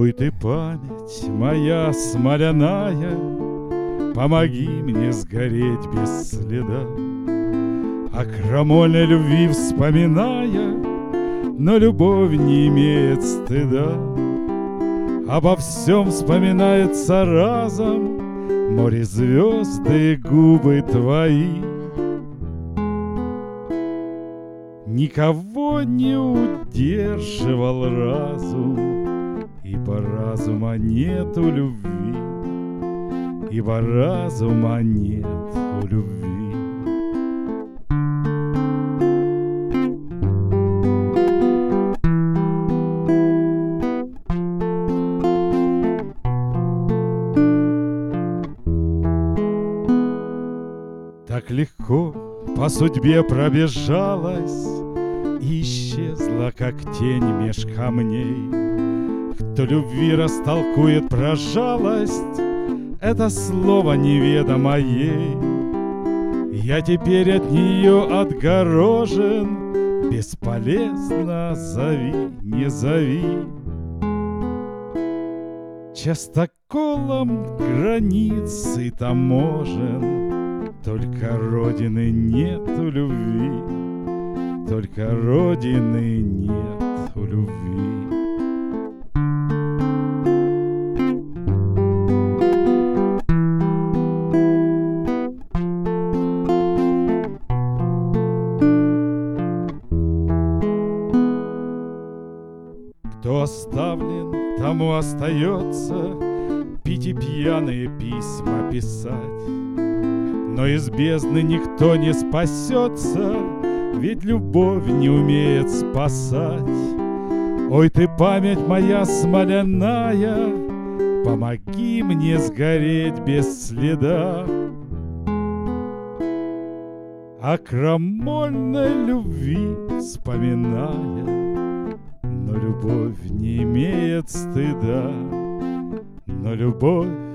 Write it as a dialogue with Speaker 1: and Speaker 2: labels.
Speaker 1: Ой ты, память моя смоляная, помоги мне сгореть без следа. О крамольной любви вспоминая, но любовь не имеет стыда. Обо всем вспоминается разом море звезды и губы твои. Никого не удерживал разум, ибо разума нет у любви, ибо разума нет у любви. Так легко по судьбе пробежалась и исчезла, как тень меж камней. Кто любви растолкует про жалость, это слово неведомо ей. Я теперь от нее отгорожен, бесполезно, зови, не зови. Частоколом границы таможен, только родины нет у любви, только родины нет у любви. Кто оставлен, тому остается пить и пьяные письма писать. Но из бездны никто не спасется, ведь любовь не умеет спасать. Ой ты, память моя смоляная, помоги мне сгореть без следа. О крамольной любви вспоминая, но любовь не имеет стыда, но любовь